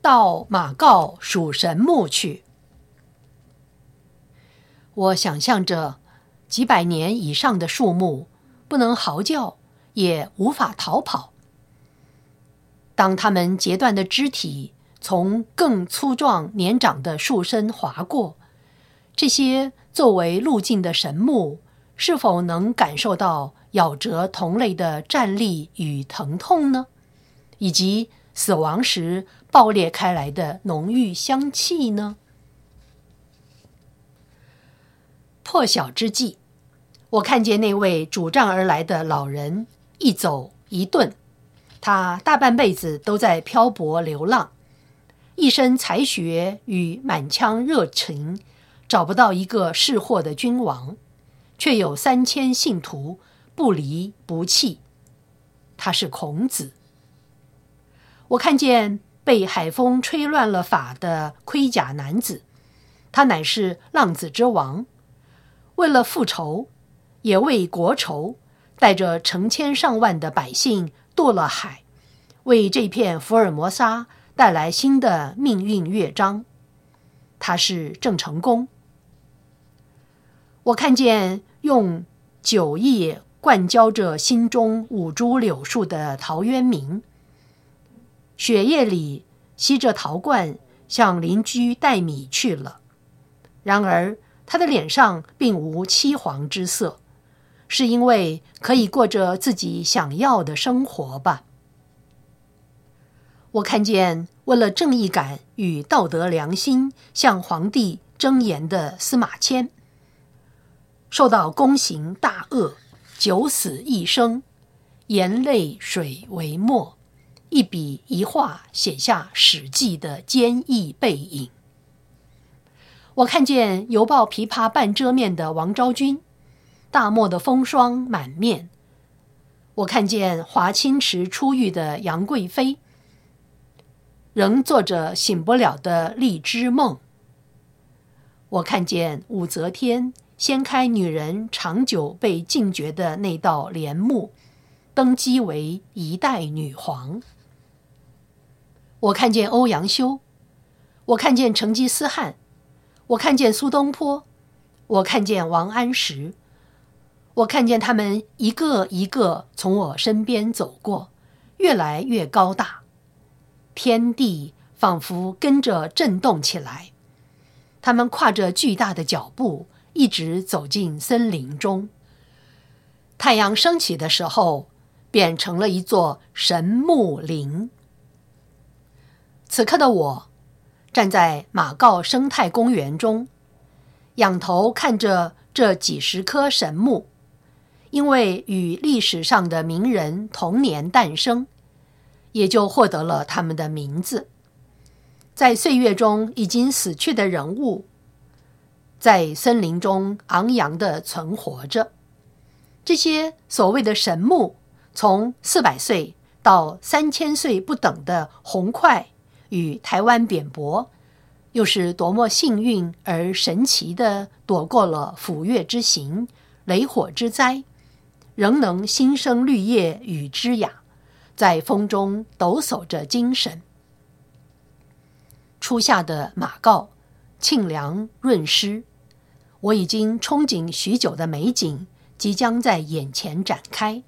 到马告属神墓去。我想象着几百年以上的树木不能嚎叫，也无法逃跑。当它们截断的肢体从更粗壮年长的树身划过，这些作为路径的神木是否能感受到咬折同类的战栗与疼痛呢？以及死亡时爆裂开来的浓郁香气呢？破晓之际，我看见那位拄杖而来的老人一走一顿，他大半辈子都在漂泊流浪，一身才学与满腔热情，找不到一个识货的君王，却有3000信徒不离不弃。他是孔子。我看见被海风吹乱了发的盔甲男子，他乃是浪子之王，为了复仇，也为国仇，带着成千上万的百姓渡了海，为这片福尔摩沙带来新的命运乐章。他是郑成功。我看见用酒液灌浇着心中5株柳树的陶渊明，雪夜里吸着陶罐向邻居带米去了。然而他的脸上并无凄黄之色，是因为可以过着自己想要的生活吧。我看见为了正义感与道德良心向皇帝睁言的司马迁，受到宫刑大恶，九死一生，言泪水为墨，一笔一画写下史记的坚毅背影。我看见犹抱琵琶半遮面的王昭君，大漠的风霜满面。我看见华清池出狱的杨贵妃，仍做着醒不了的荔枝梦。我看见武则天掀开女人长久被禁绝的那道帘幕，登基为一代女皇。我看见欧阳修，我看见成吉思汗，我看见苏东坡，我看见王安石，我看见他们一个一个从我身边走过，越来越高大，天地仿佛跟着震动起来。他们跨着巨大的脚步，一直走进森林中。太阳升起的时候，变成了一座神木林。此刻的我站在马告生态公园中，仰头看着这几十棵神木，因为与历史上的名人同年诞生，也就获得了他们的名字。在岁月中已经死去的人物，在森林中昂扬地存活着。这些所谓的神木，从400岁到3000岁不等的红块与台湾扁柏，又是多么幸运而神奇地躲过了斧钺之刑、雷火之灾，仍能新生绿叶与枝桠，在风中抖擞着精神。初夏的马告沁凉润湿，我已经憧憬许久的美景即将在眼前展开。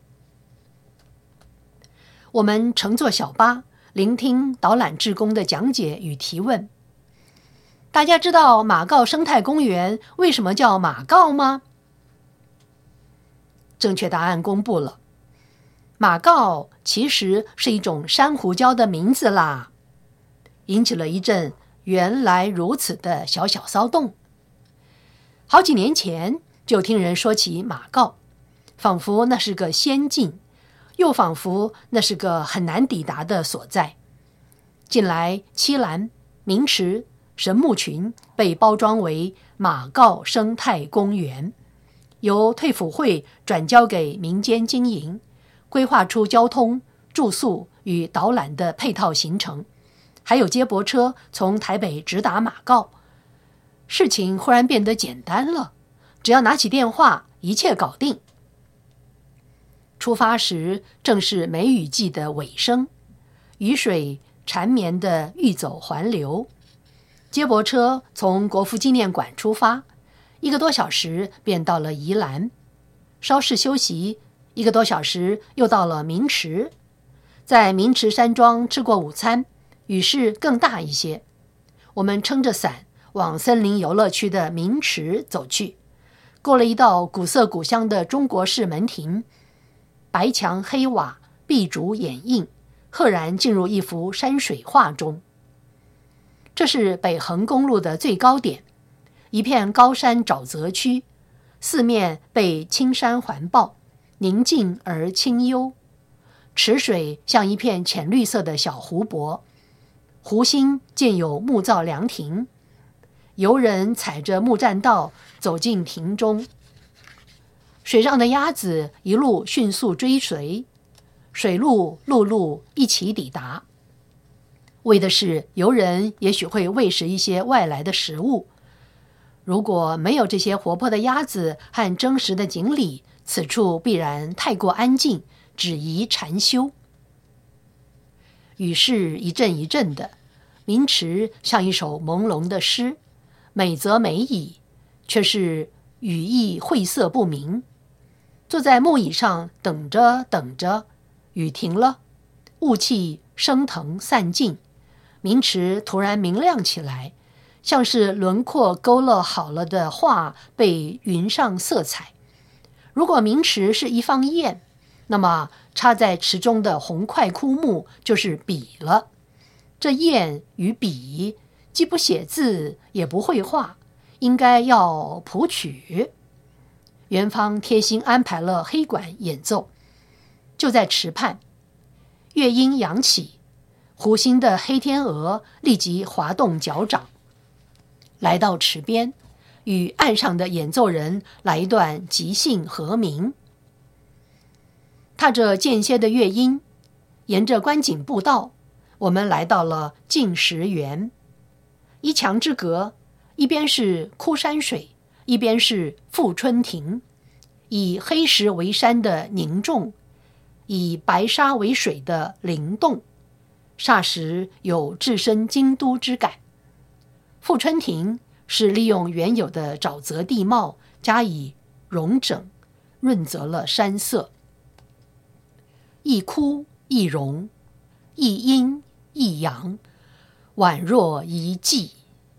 我们乘坐小巴，聆听导览志工的讲解与提问。大家知道马告生态公园为什么叫马告吗？正确答案公布了，马告其实是一种珊瑚礁的名字啦，引起了一阵原来如此的小小骚动。好几年前就听人说起马告，仿佛那是个仙境，又仿佛那是个很难抵达的所在。近来七兰、明池、神木群被包装为马告生态公园，由退辅会转交给民间经营，规划出交通、住宿与导览的配套行程，还有接驳车从台北直达马告。事情忽然变得简单了，只要拿起电话，一切搞定。出发时正是梅雨季的尾声，雨水缠绵的欲走还留。接驳车从国父纪念馆出发，1个多小时便到了宜兰，稍事休息，1个多小时又到了明池。在明池山庄吃过午餐，雨势更大一些，我们撑着伞往森林游乐区的明池走去。过了一道古色古香的中国式门庭，白墙黑瓦，壁竹掩映，赫然进入一幅山水画中。这是北横公路的最高点，一片高山沼泽区，四面被青山环抱，宁静而清幽。池水像一片浅绿色的小湖泊，湖心建有木造凉亭，游人踩着木栈道走进亭中。水上的鸭子一路迅速追随，水路陆路一起抵达，为的是游人也许会喂食一些外来的食物。如果没有这些活泼的鸭子和争食的锦鲤，此处必然太过安静，只宜禅修。雨势一阵一阵的，明池像一首朦胧的诗，美则美矣，却是语意晦涩不明。坐在木椅上等着等着，雨停了，雾气升腾散尽，明池突然明亮起来，像是轮廓勾勒好了的画被云上色彩。如果明池是一方砚，那么插在池中的红块枯木就是笔了。这砚与笔既不写字也不绘画，应该要谱曲。园方贴心安排了黑管演奏，就在池畔，乐音扬起，湖心的黑天鹅立即滑动脚掌，来到池边，与岸上的演奏人来一段即兴和鸣。踏着间歇的乐音，沿着观景步道，我们来到了净石园。一墙之隔，一边是枯山水，一边是富春亭，以黑石为山的凝重，以白沙为水的灵动，霎时有置身京都之感。富春亭是利用原有的沼泽地貌加以容整，润泽了山色。一枯一荣，一阴一阳，宛若一季。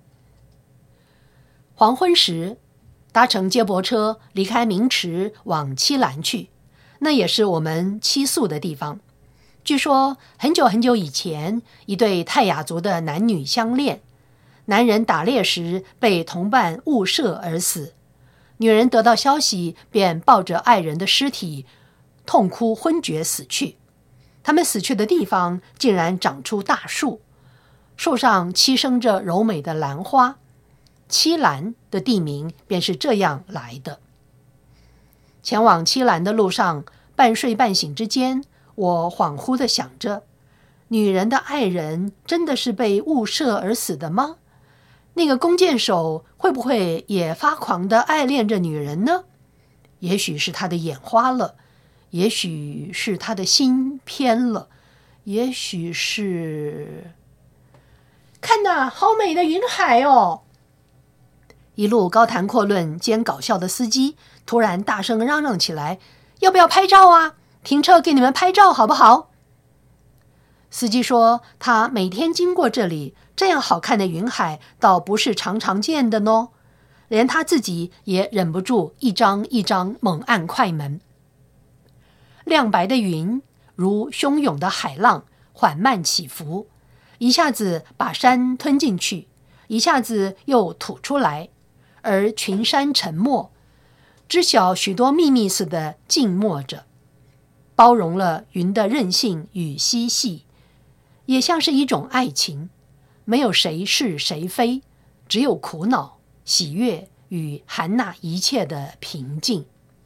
黄昏时，搭乘接驳车离开明池往七兰去，那也是我们栖宿的地方。据说很久很久以前，一对泰雅族的男女相恋，男人打猎时被同伴误射而死，女人得到消息便抱着爱人的尸体痛哭昏厥死去。他们死去的地方竟然长出大树，树上栖生着柔美的兰花，七兰的地名便是这样来的。前往七兰的路上，半睡半醒之间，我恍惚地想着，女人的爱人真的是被误射而死的吗？那个弓箭手会不会也发狂地爱恋着女人呢？也许是他的眼花了，也许是他的心偏了，也许是……看哪，好美的云海哦！一路高谈阔论兼搞笑的司机突然大声嚷嚷起来：“要不要拍照啊？停车给你们拍照好不好？”司机说他每天经过这里，这样好看的云海倒不是常常见的呢，连他自己也忍不住一张一张猛按快门。亮白的云如汹涌的海浪，缓慢起伏，一下子把山吞进去，一下子又吐出来，而群山沉默，知晓许多秘密似的静默着，包容了云的任性与嬉戏，也像是一种爱情，没有谁是谁非，只有苦恼、喜悦与含纳一切的平静。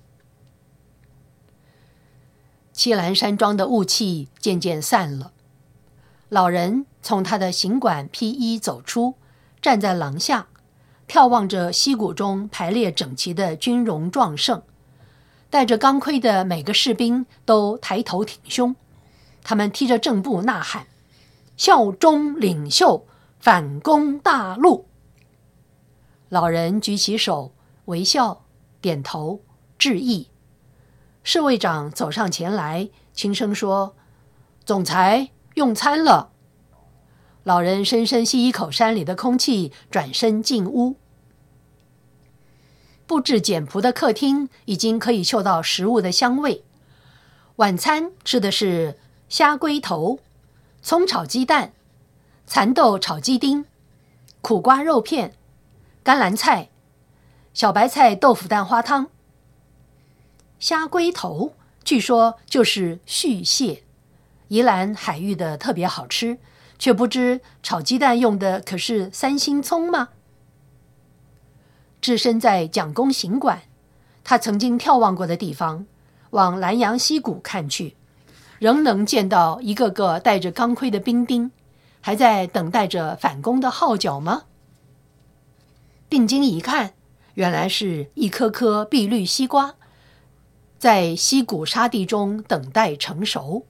七兰山庄的雾气渐渐散了，老人从他的行馆披衣走出，站在廊下，眺望着溪谷中排列整齐的军容壮盛。戴着钢盔的每个士兵都抬头挺胸，他们踢着正步呐喊， 效忠领袖，反攻大陆。老人举起手，微笑点头致意。侍卫长走上前来，轻声说：总裁用餐了。老人深深吸一口山里的空气，转身进屋。布置简朴的客厅已经可以嗅到食物的香味。晚餐吃的是虾龟头、葱炒鸡蛋、蚕豆炒鸡丁、苦瓜肉片、甘蓝菜、小白菜豆腐蛋花汤。虾龟头据说就是续蟹，宜兰海域的特别好吃，却不知炒鸡蛋用的可是三星葱吗？置身在蒋公行馆，他曾经眺望过的地方，往南洋溪谷看去，仍能见到一个个戴着钢盔的兵丁，还在等待着反攻的号角吗？定睛一看，原来是一颗颗碧绿西瓜，在溪谷沙地中等待成熟。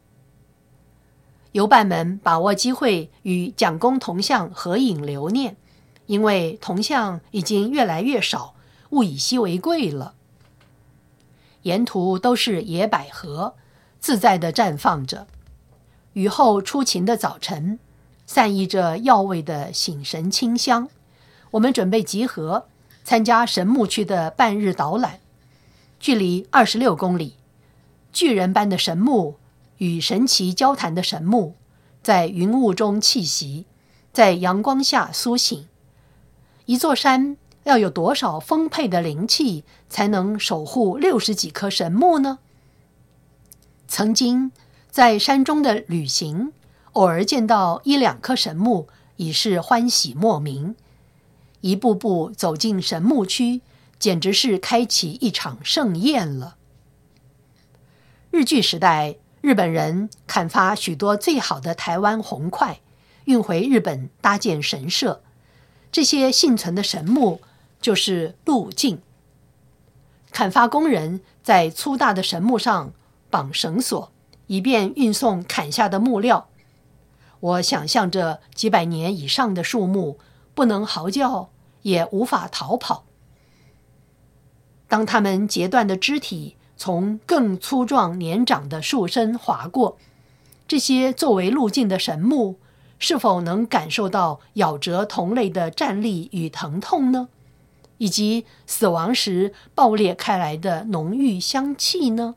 游伴们把握机会与蒋公铜像合影留念，因为铜像已经越来越少，物以稀为贵了。沿途都是野百合，自在地绽放着。雨后初晴的早晨，散溢着药味的醒神清香。我们准备集合，参加神木区的半日导览。距离26公里，巨人般的神木与神奇交谈的神木，在云雾中栖息，在阳光下苏醒。一座山要有多少丰沛的灵气，才能守护60几棵神木呢？曾经在山中的旅行，偶尔见到1、2棵神木，已是欢喜莫名。一步步走进神木区，简直是开启一场盛宴了。日据时代，日本人砍伐许多最好的台湾红块，运回日本搭建神社。这些幸存的神木就是路径。砍伐工人在粗大的神木上绑绳索，以便运送砍下的木料。我想象着几百年以上的树木，不能嚎叫，也无法逃跑。当它们截断的肢体从更粗壮年长的树身划过，这些作为路径的神木是否能感受到咬折同类的战栗与疼痛呢？以及死亡时爆裂开来的浓郁香气呢？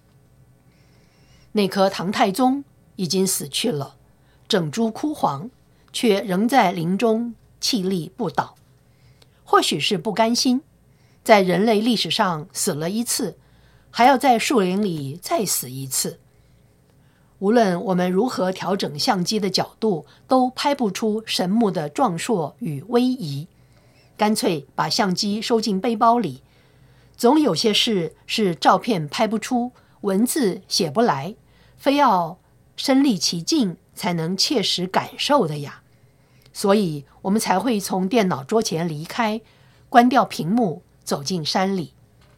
那棵唐太宗已经死去了，整株枯黄，却仍在林中屹立不倒。或许是不甘心，在人类历史上死了一次，还要在树林里再死一次。无论我们如何调整相机的角度，都拍不出神木的壮硕与威仪。干脆把相机收进背包里。总有些事是照片拍不出，文字写不来，非要身临其境才能切实感受的呀。所以我们才会从电脑桌前离开，关掉屏幕，走进山里。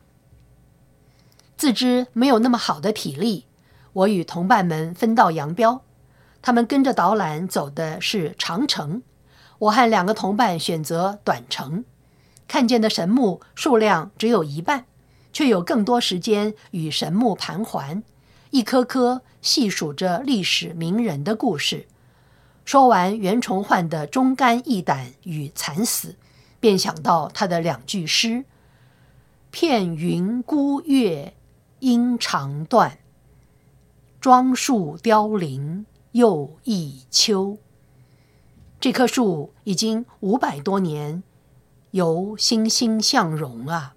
自知没有那么好的体力，我与同伴们分道扬镳。他们跟着导览走的是长程，我和2个同伴选择短程。看见的神木数量只有1半，却有更多时间与神木盘桓，一颗颗细数着历史名人的故事。说完袁崇焕的忠肝义胆与惨死，便想到他的2句诗：片云孤月阴长断，庄树凋零又一秋。这棵树已经500多年由欣欣向荣啊。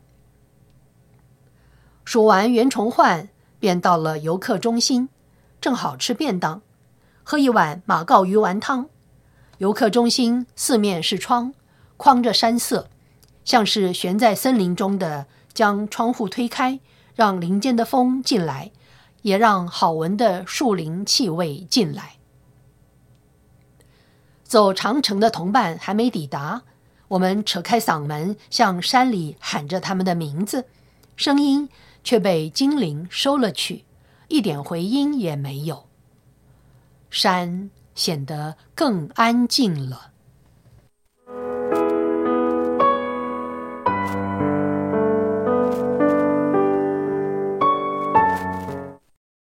数完袁崇焕，便到了游客中心，正好吃便当，喝一碗马告鱼丸汤。游客中心四面是窗，框着山色，像是悬在森林中的，将窗户推开，让林间的风进来，也让好闻的树林气味进来。走长城的同伴还没抵达，我们扯开嗓门向山里喊着他们的名字，声音却被精灵收了去，一点回音也没有。山显得更安静了。